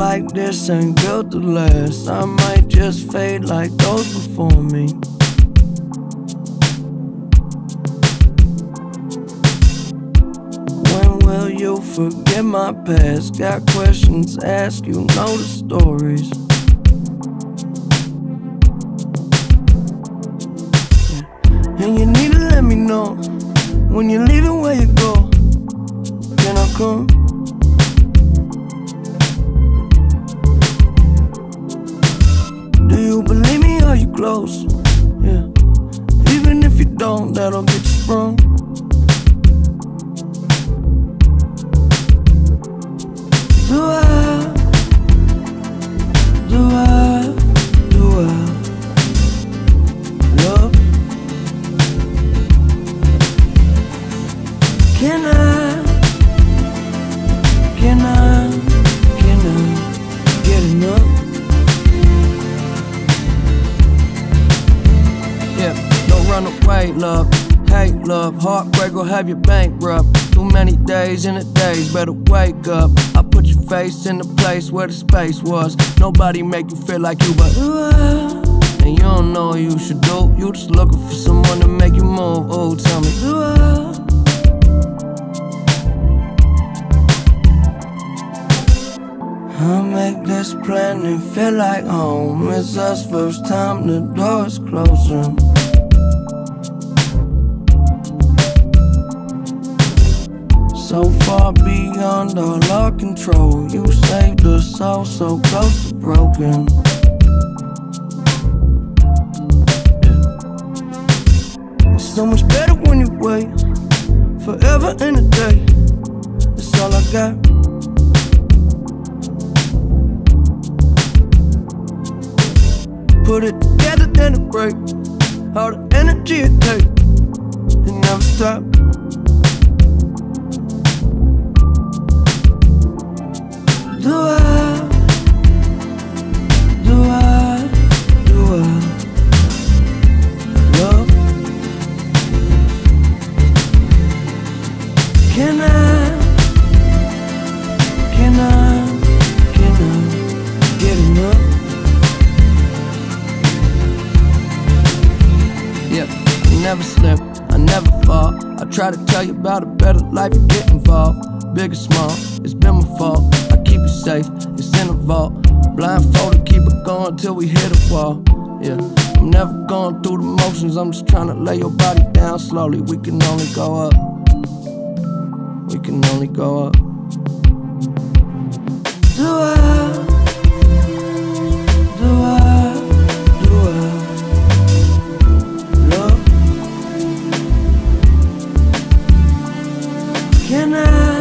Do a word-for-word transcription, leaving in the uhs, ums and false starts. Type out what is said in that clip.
like this ain't built to last. I might just fade like those before me. When will you forget my past? Got questions, ask, you know the stories. Yeah. And you need to let me know when you're leaving, where you go. Can I come? Do you believe me, are you close? Yeah. Even if you don't, that'll get you sprung. Do I, do I, do I love? Can I, can I, can I get enough? Yeah, don't run away, love. Hate, love, heartbreak will have you bankrupt. Too many days in the days, better wake up. I put your face in the place where the space was. Nobody make you feel like you, but do I? And you don't know what you should do. You just looking for someone to make you move. Oh, tell me, do I? I'll make this planet feel like home. It's us first time, the door's closing. So far beyond all our control. You saved us all so close to broken. Yeah. It's so much better when you wait. Forever in a day. That's all I got. Put it together, then it break. All the energy it takes, it never stop. Do I, do I, do I love? Can I, can I, can I get enough? Yeah, I never slip, I never fall. I try to tell you about a better life, you get involved. Big or small, it's been my fault. I keep it safe, it's in a vault. Blindfolded, keep it going till we hit a wall. Yeah, I'm never going through the motions. I'm just trying to lay your body down slowly. We can only go up. We can only go up. Do I, do I, do I love? Can I?